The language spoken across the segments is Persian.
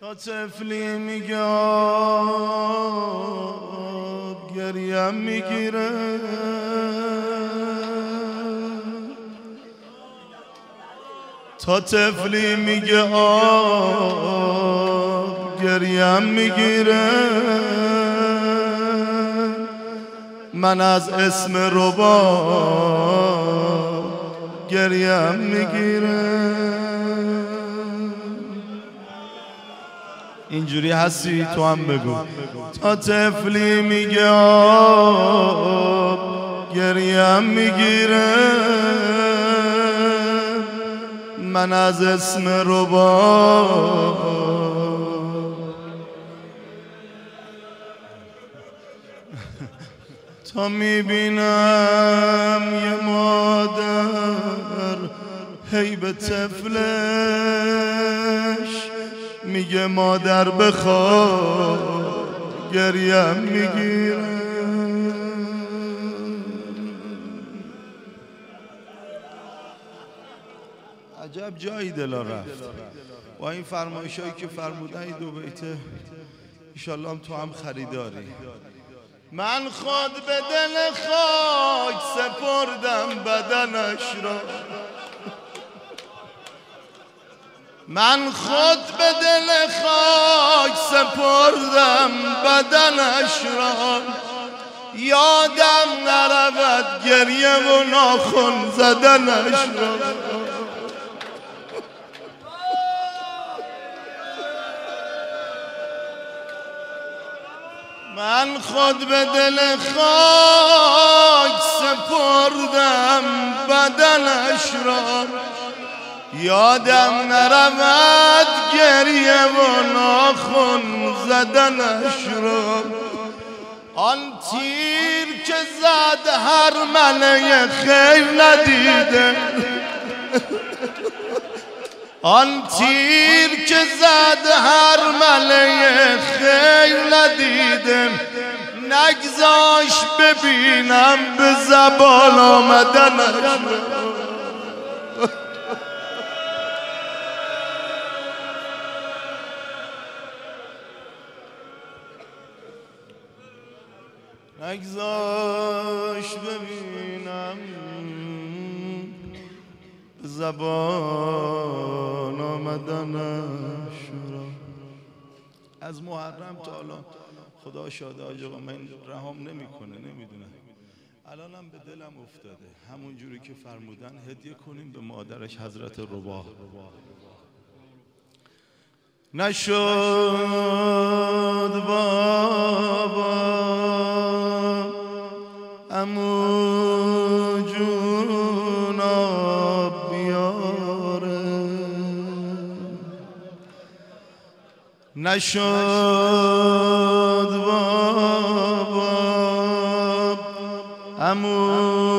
تا طفلی میگه آب گریم میگیره، تا طفلی میگه آب گریم میگیره. من از اسم رباب گریم میگیره. اینجوری هستی تو هم بگو. تا طفلی میگه آب گریم میگیره، من از اسم رباب تا میبینم یه مادر هی به طفلش میگه مادر بخواب گریم میگیره. عجب جایی دلا رفت با این فرمایشایی که فرمودن. این دو بیته انشالله هم تو هم خریداری. من خود به دل خاک سپردم بدنش را، من خود به دل خاک سپردم بدنش را. یادم نرود گریه و ناخن زدنش را. من خود به دل خاک سپردم بدنش را. یادم نرود گریه و ناخن زدنش را. آن تیر که زد هر ملأ خیر ندیده، آن تیر که زد هر ملأ خیر ندیدم، نگذاش ببینم به زبان آمدنش. نگذاش ببینم زبان آمدنش را. از محرم تا الان خدا شاده آج آقا من رهام نمیکنه. نمیدونم الانم به دلم افتاده همون جوری که فرمودن هدیه کنیم به مادرش حضرت رباب. نشد بابا عمو جون آب بیاره، نشد بابا عمو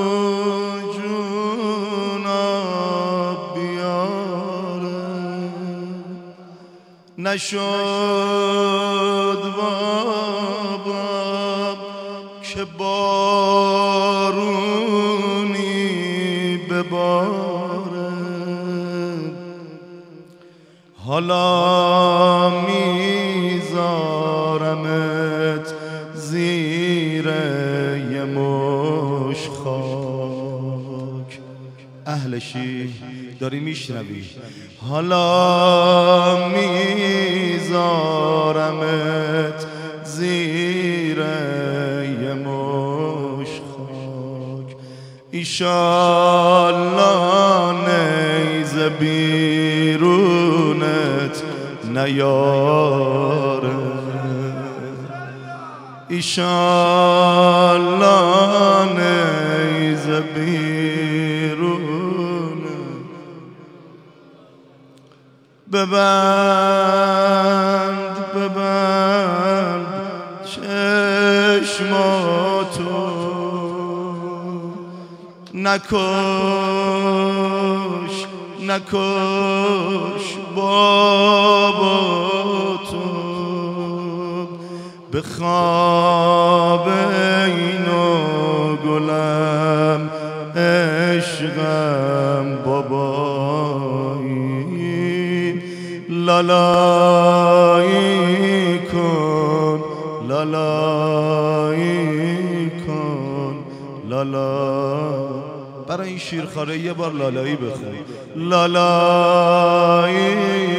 جون آب بیاره، نشد بابا که بارونی بباره. حالا میذارمت زیر یه مش خاک. اهل شیر داری میشنوی؟ حالا میذارمت زیر یه مش خاک. ایشالله نیزه بیرونت نیاره، ایشالله نیزه بیرونت. ببند ببند چشماتو، نکش نکش بابا تو. به خواب اینو گلم عشقم بابایی لالا لالایی کن لالا. برای این شیرخواره یه بار لالایی بخون. لالایی